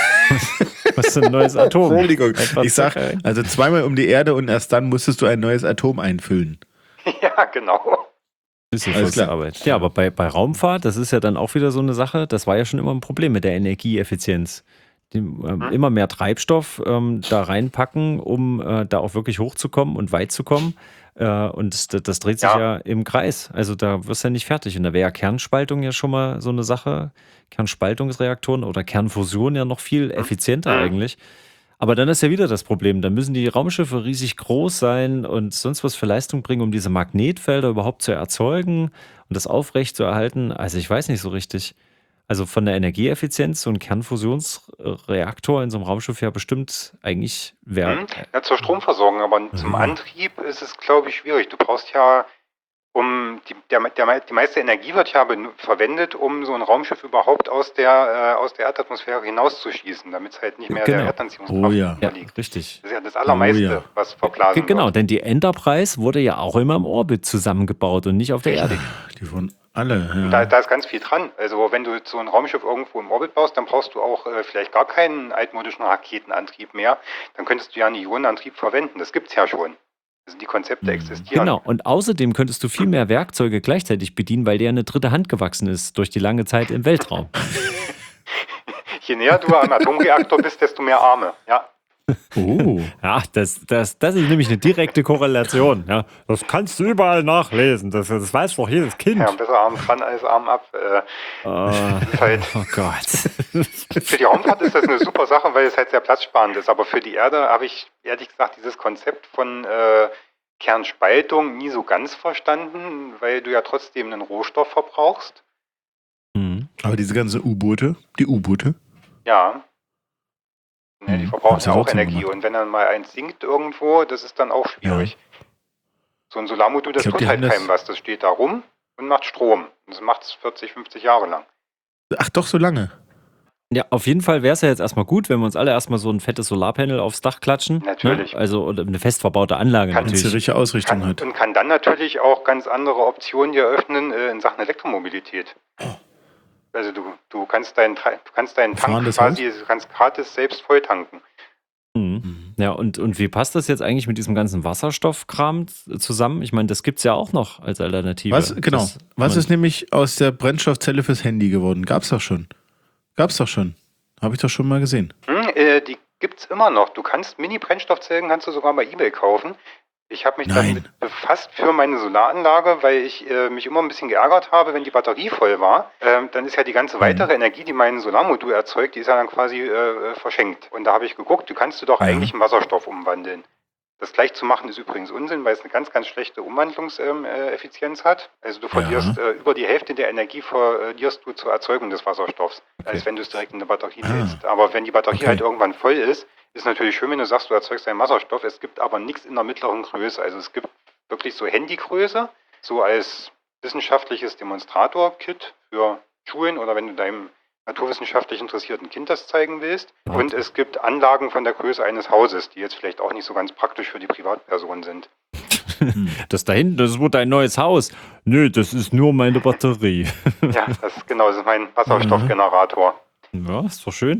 Was ist ein neues Atom? Entschuldigung. Etwas Ich sag, Zucker. also zweimal um die Erde und erst dann musstest du ein neues Atom einfüllen. Ja, genau. Alles klar. Arbeit. Ja, aber bei, bei Raumfahrt, das ist ja dann auch wieder so eine Sache, das war ja schon immer ein Problem mit der Energieeffizienz. Die, ähm, Hm? immer mehr Treibstoff ähm, da reinpacken, um äh, da auch wirklich hochzukommen und weit zu kommen. Äh, und das, das dreht sich ja. Ja. im Kreis. Also da wirst du ja nicht fertig. Und da wäre ja Kernspaltung ja schon mal so eine Sache. Kernspaltungsreaktoren oder Kernfusion ja noch viel effizienter Hm. eigentlich. Aber dann ist ja wieder das Problem. Dann müssen die Raumschiffe riesig groß sein und sonst was für Leistung bringen, um diese Magnetfelder überhaupt zu erzeugen und das aufrecht zu erhalten. Also ich weiß nicht so richtig. Also von der Energieeffizienz, so ein Kernfusionsreaktor in so einem Raumschiff ja bestimmt eigentlich wäre. Hm? Ja, zur Stromversorgung, aber zum Mhm. Antrieb ist es, glaube ich, schwierig. Du brauchst ja, um die, der, der, die meiste Energie wird ja benu- verwendet, um so ein Raumschiff überhaupt aus der, äh, aus der Erdatmosphäre hinauszuschießen, damit es halt nicht mehr Genau. der Erdanziehungskraft Oh ja. Ja, unterliegt. richtig. Das ist ja das Allermeiste, Oh ja. was verblasen Ge- Genau, wird. denn die Enterprise wurde ja auch immer im Orbit zusammengebaut und nicht auf der Erde. Die von alle, Und Da, ja. da ist ganz viel dran. Also wenn du so ein Raumschiff irgendwo im Orbit baust, dann brauchst du auch äh, vielleicht gar keinen altmodischen Raketenantrieb mehr. Dann könntest du ja einen Ionenantrieb verwenden. Das gibt's ja schon. Also die Konzepte Mhm. existieren. Genau, und außerdem könntest du viel mehr Werkzeuge gleichzeitig bedienen, weil dir eine dritte Hand gewachsen ist durch die lange Zeit im Weltraum. Je näher du am Atomreaktor bist, desto mehr Arme. Ja. Oh. Ja, das, das, das ist nämlich eine direkte Korrelation. Ja. Das kannst du überall nachlesen. Das, das weiß doch jedes Ja, Kind. besser Arm dran als Arm ab. Äh, Äh, das ist halt, oh Gott. für die Raumfahrt ist das eine super Sache, weil es halt sehr platzsparend ist. Aber für die Erde habe ich ehrlich gesagt dieses Konzept von äh, Kernspaltung nie so ganz verstanden, weil du ja trotzdem einen Rohstoff verbrauchst. Mhm. Aber diese ganzen U-Boote, die U-Boote, Ja, ne, die mhm. verbrauchen Haben's ja ja auch trotzdem Energie. gemacht. Und wenn dann mal eins sinkt irgendwo, das ist dann auch Ja. schwierig. So ein Solarmodul, Ich das glaube, tut die haben halt keinem das. was. Das steht da rum und macht Strom. Und das macht es vierzig, fünfzig Jahre lang. Ach, doch so lange. Ja, auf jeden Fall wäre es ja jetzt erstmal gut, wenn wir uns alle erstmal so ein fettes Solarpanel aufs Dach klatschen. Ne? Natürlich. Also oder eine fest verbaute Anlage Kann- Wenn es die natürlich. richtige Ausrichtung Kann, hat. und kann dann natürlich auch ganz andere Optionen dir öffnen äh, in Sachen Elektromobilität. Also du, du kannst deinen, Tra- du kannst deinen Tank Fahrendes quasi, du kannst gratis selbst voll tanken. Mhm. Mhm. Ja, und, und wie passt das jetzt eigentlich mit diesem ganzen Wasserstoffkram z- zusammen? Ich meine, das gibt es ja auch noch als Alternative. Was, genau. Das, Was man- ist nämlich aus der Brennstoffzelle fürs Handy geworden? Gab's doch schon. Gab's doch schon. Habe ich doch schon mal gesehen. Hm, äh, die gibt's immer noch. Du kannst Mini-Brennstoffzellen kannst du sogar bei eBay kaufen. Ich habe mich Nein. damit befasst für meine Solaranlage, weil ich äh, mich immer ein bisschen geärgert habe, wenn die Batterie voll war. Ähm, dann ist ja die ganze weitere Energie, die mein Solarmodul erzeugt, die ist ja dann quasi äh, verschenkt. Und da habe ich geguckt, du kannst du doch Ja. eigentlich in Wasserstoff umwandeln. Das gleich zu machen ist übrigens Unsinn, weil es eine ganz, ganz schlechte Umwandlungseffizienz hat. Also du verlierst äh, über die Hälfte der Energie verlierst du zur Erzeugung des Wasserstoffs, als wenn du es direkt in eine Batterie Ah. lädst. Aber wenn die Batterie Okay. halt irgendwann voll ist, ist natürlich schön, wenn du sagst, du erzeugst einen Wasserstoff. Es gibt aber nichts in der mittleren Größe. Also es gibt wirklich so Handygröße, so als wissenschaftliches Demonstrator-Kit für Schulen oder wenn du deinem naturwissenschaftlich interessierten Kind das zeigen willst. Okay. Und es gibt Anlagen von der Größe eines Hauses, die jetzt vielleicht auch nicht so ganz praktisch für die Privatperson sind. Das da hinten, das wird ein neues Haus. Nö, das ist nur meine Batterie. Ja, das ist genau, das ist mein Wasserstoffgenerator. Ja, ist doch schön.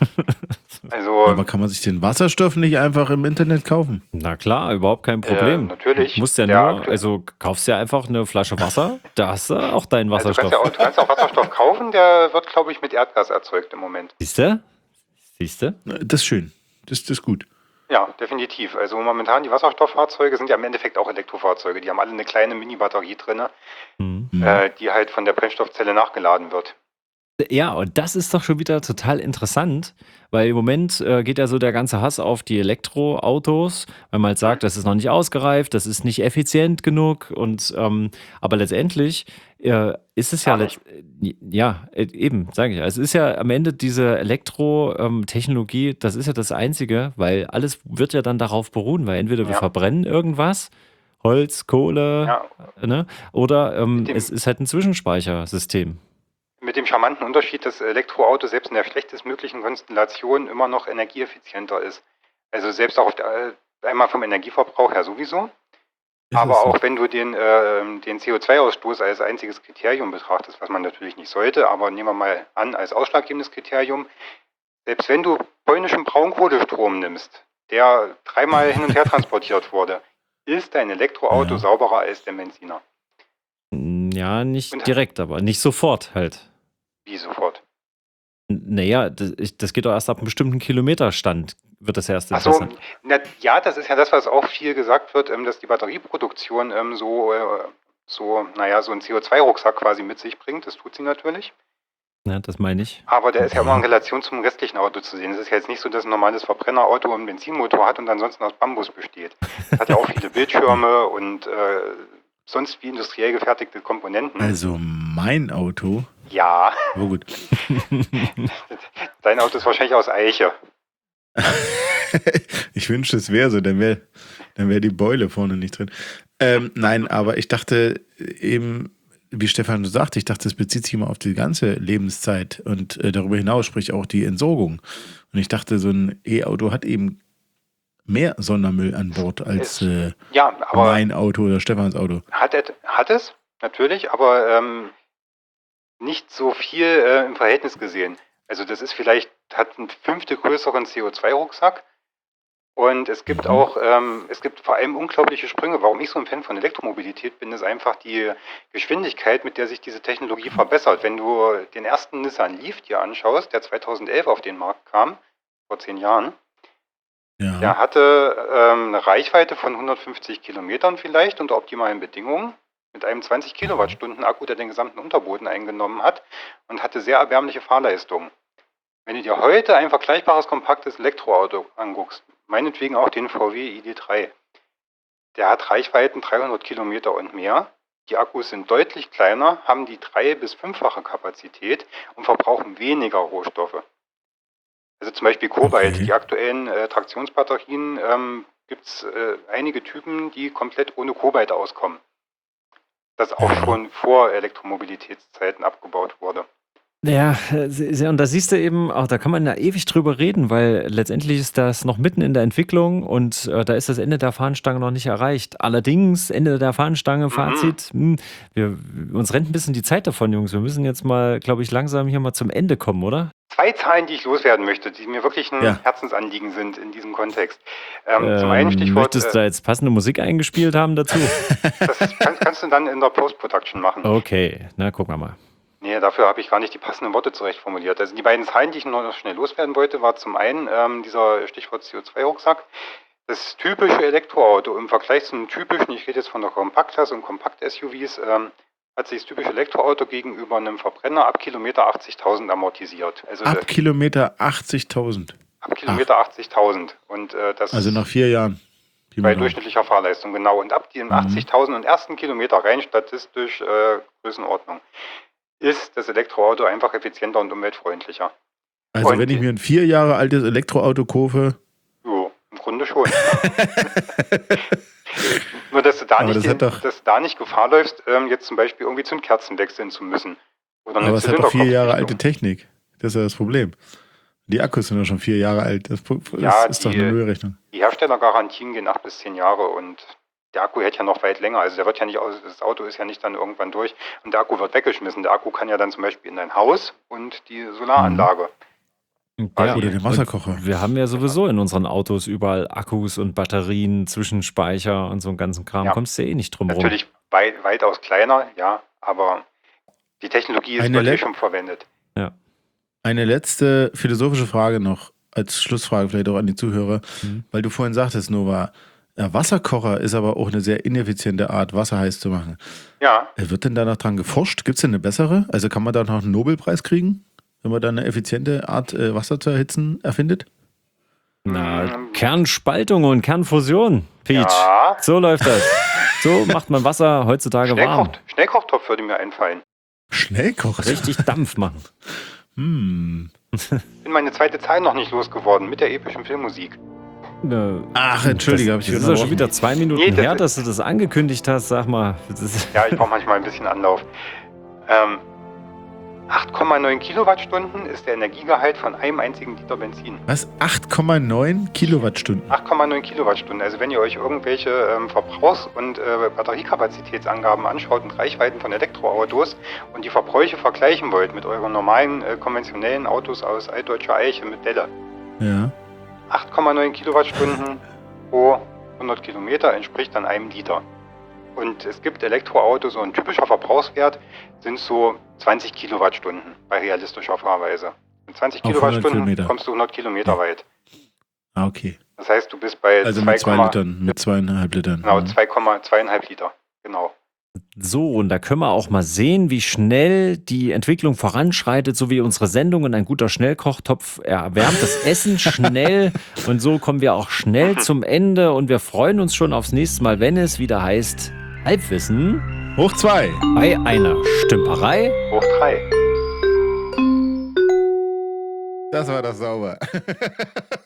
Also, Aber kann man sich den Wasserstoff nicht einfach im Internet kaufen? Na klar, überhaupt kein Problem. Äh, natürlich. Du musst ja Der nur, aktu- also kaufst ja einfach eine Flasche Wasser, da hast du auch deinen also du, Wasserstoff. kannst ja auch, du kannst auch Wasserstoff kaufen, der wird, glaube ich, mit Erdgas erzeugt im Moment. Siehst du? Siehst du? Das ist schön. Das, das ist gut. Ja, definitiv. Also momentan die Wasserstofffahrzeuge sind ja im Endeffekt auch Elektrofahrzeuge. Die haben alle eine kleine Mini-Batterie drin, Mhm. Mhm. äh, die halt von der Brennstoffzelle nachgeladen wird. Ja, und das ist doch schon wieder total interessant, weil im Moment äh, geht ja so der ganze Hass auf die Elektroautos, weil man halt sagt, das ist noch nicht ausgereift, das ist nicht effizient genug und ähm, aber letztendlich äh, ist es ja, Gar letzt, ja, äh, eben, sage ich, ja, es ist ja am Ende diese Elektro-Technologie, das ist ja das Einzige, weil alles wird ja dann darauf beruhen, weil entweder wir Ja. verbrennen irgendwas, Holz, Kohle, Ja, ne, oder ähm, Mit dem- es ist halt ein Zwischenspeichersystem. mit dem charmanten Unterschied, dass Elektroauto selbst in der schlechtestmöglichen Konstellation immer noch energieeffizienter ist. Also selbst auch auf der, äh, einmal vom Energieverbrauch her sowieso, Ist aber es so? auch wenn du den, äh, den C O zwei Ausstoß als einziges Kriterium betrachtest, was man natürlich nicht sollte, aber nehmen wir mal an als ausschlaggebendes Kriterium, selbst wenn du polnischen Braunkohlestrom nimmst, der dreimal hin und her transportiert wurde, ist dein Elektroauto Ja. sauberer als der Benziner. Mm, Ja, nicht Und- direkt, aber nicht sofort halt. Wie sofort? N- Naja, das, ich- das geht doch erst ab einem bestimmten Kilometerstand, wird das erst Achso, interessant. na, ja, das ist ja das, was auch viel gesagt wird, ähm, dass die Batterieproduktion ähm, so, äh, so, naja, so einen C O zwei Rucksack quasi mit sich bringt. Das tut sie natürlich. Ja, das meine ich. Aber der ist ja Ja. immer in Relation zum restlichen Auto zu sehen. Es ist ja jetzt nicht so, dass ein normales Verbrennerauto einen Benzinmotor hat und ansonsten aus Bambus besteht. Es hat ja auch viele Bildschirme und äh, sonst wie industriell gefertigte Komponenten. Also mein Auto. Ja, Oh gut. dein Auto ist wahrscheinlich aus Eiche. Ich wünschte, es wäre so, dann wäre dann wär die Beule vorne nicht drin. Ähm, nein, aber ich dachte eben, wie Stefan so sagte, ich dachte, es bezieht sich immer auf die ganze Lebenszeit und äh, darüber hinaus, sprich auch die Entsorgung. Und ich dachte, so ein E-Auto hat eben mehr Sondermüll an Bord als äh, Ja, aber mein Auto oder Stefans Auto. hat, et- hat es, natürlich, aber ähm, nicht so viel äh, im Verhältnis gesehen. Also das ist vielleicht, hat einen fünfte größeren C O zwei Rucksack und es gibt Mhm. auch, ähm, es gibt vor allem unglaubliche Sprünge. Warum ich so ein Fan von Elektromobilität bin, ist einfach die Geschwindigkeit, mit der sich diese Technologie verbessert. Wenn du den ersten Nissan Leaf dir anschaust, der zweitausendelf auf den Markt kam, vor zehn Jahren, Ja. Der hatte ähm, eine Reichweite von hundertfünfzig Kilometern vielleicht unter optimalen Bedingungen mit einem zwanzig Kilowattstunden Akku, der den gesamten Unterboden eingenommen hat und hatte sehr erbärmliche Fahrleistung. Wenn du dir heute ein vergleichbares kompaktes Elektroauto anguckst, meinetwegen auch den V W I D drei, der hat Reichweiten dreihundert Kilometer und mehr. Die Akkus sind deutlich kleiner, haben die drei- bis fünffache Kapazität und verbrauchen weniger Rohstoffe. Also zum Beispiel Kobalt. Okay. Die aktuellen äh, Traktionsbatterien ähm, gibt es äh, einige Typen, die komplett ohne Kobalt auskommen. Das auch Ja. schon vor Elektromobilitätszeiten abgebaut wurde. Ja, äh, se- und da siehst du eben, auch da kann man ja ewig drüber reden, weil letztendlich ist das noch mitten in der Entwicklung und äh, da ist das Ende der Fahnenstange noch nicht erreicht. Allerdings, Ende der Fahnenstange, Fazit, hm, wir, uns rennt ein bisschen die Zeit davon, Jungs. Wir müssen jetzt mal, glaube ich, langsam hier mal zum Ende kommen, oder? Zwei Zahlen, die ich loswerden möchte, die mir wirklich ein Ja. Herzensanliegen sind in diesem Kontext. Ähm, zum einen Ähm, Stichwort, möchtest du äh, da jetzt passende Musik eingespielt haben dazu? das kannst, kannst du dann in der Post-Production machen. Okay, na, gucken wir mal. Nee, dafür habe ich gar nicht die passenden Worte zurecht formuliert. Also die beiden Zahlen, die ich nur noch schnell loswerden wollte, war zum einen ähm, dieser Stichwort C O zwei Rucksack. Das typische Elektroauto im Vergleich zum typischen, ich rede jetzt von der Kompaktklasse und Kompakt-S U Vs, ähm, hat sich das typische Elektroauto gegenüber einem Verbrenner ab Kilometer achtzigtausend amortisiert. Also Ab äh, Kilometer achtzigtausend. ab Kilometer achtzigtausend. Und äh, das Also nach vier Jahren. Pi mal bei Daumen. durchschnittlicher Fahrleistung, genau. Und ab dem Mhm. achtzigtausend und ersten Kilometer rein statistisch äh, Größenordnung ist das Elektroauto einfach effizienter und umweltfreundlicher. Also Und- wenn ich mir ein vier Jahre altes Elektroauto kaufe, Jo, im Grunde schon. Nur, dass du da, Aber nicht, das den, hat doch- dass du da nicht Gefahr läufst, ähm, jetzt zum Beispiel irgendwie Zündkerzen wechseln zu müssen. Oder eine aber es hat doch vier Jahre Zylinderkopfdichtung. alte Technik. Das ist ja das Problem. Die Akkus sind doch schon vier Jahre alt. Das das Ja, ist doch die- eine Müllrechnung. Die Herstellergarantien gehen acht bis zehn Jahre und der Akku hält ja noch weit länger. Also der wird ja nicht aus, das Auto ist ja nicht dann irgendwann durch und der Akku wird weggeschmissen. Der Akku kann ja dann zum Beispiel in dein Haus und die Solaranlage. Ja, Oder den Wasserkocher. wir haben ja sowieso in unseren Autos überall Akkus und Batterien, Zwischenspeicher und so einen ganzen Kram. Ja. Kommst du eh nicht drum rum. Natürlich weit, weitaus kleiner, ja, aber die Technologie ist Eine wirklich Le- schon verwendet. Eine letzte philosophische Frage noch, als Schlussfrage vielleicht auch an die Zuhörer, Mhm. weil du vorhin sagtest, Nova, ja, Wasserkocher ist aber auch eine sehr ineffiziente Art, Wasser heiß zu machen. Ja, Äh, Wird denn da noch dran geforscht? Gibt es denn eine bessere? Also kann man da noch einen Nobelpreis kriegen, wenn man da eine effiziente Art, äh, Wasser zu erhitzen, erfindet? Na, Mm. Kernspaltung und Kernfusion, Peach. Ja. So läuft das. So macht man Wasser heutzutage warm. Schnellkoch, Schnellkochtopf würde mir einfallen. Schnellkocher? Richtig Dampf machen. Hm. Bin meine zweite Zahl noch nicht losgeworden mit der epischen Filmmusik. Äh, Ach, entschuldige, habe das, ich das ist ja schon wieder zwei Minuten Nee, das her, ist- dass du das angekündigt hast. Sag mal. Das ist, Ja, ich brauche manchmal ein bisschen Anlauf. Ähm, acht Komma neun Kilowattstunden ist der Energiegehalt von einem einzigen Liter Benzin. Was? acht Komma neun Kilowattstunden? acht Komma neun Kilowattstunden. Also wenn ihr euch irgendwelche ähm, Verbrauchs- und äh, Batteriekapazitätsangaben anschaut und Reichweiten von Elektroautos und die Verbräuche vergleichen wollt mit euren normalen äh, konventionellen Autos aus altdeutscher Eiche mit Delle. Ja. acht Komma neun Kilowattstunden pro hundert Kilometer entspricht dann einem Liter. Und es gibt Elektroautos, so ein typischer Verbrauchswert sind so zwanzig Kilowattstunden bei realistischer Fahrweise. Mit zwanzig Auf hundert Kilowattstunden Kilometer. kommst du hundert Kilometer Ja. weit. Ah, okay. Das heißt, du bist bei Also zwei, mit zwei Litern, mit zweieinhalb Litern. genau, Mhm. zwei Komma zwei Liter. Genau. so, und da können wir auch mal sehen, wie schnell die Entwicklung voranschreitet, so wie unsere Sendung. Und ein guter Schnellkochtopf erwärmt das Essen schnell. Und so kommen wir auch schnell zum Ende. Und wir freuen uns schon aufs nächste Mal, wenn es wieder heißt Halbwissen Hoch zwei. bei einer Stümperei. Hoch drei. Das war das sauber.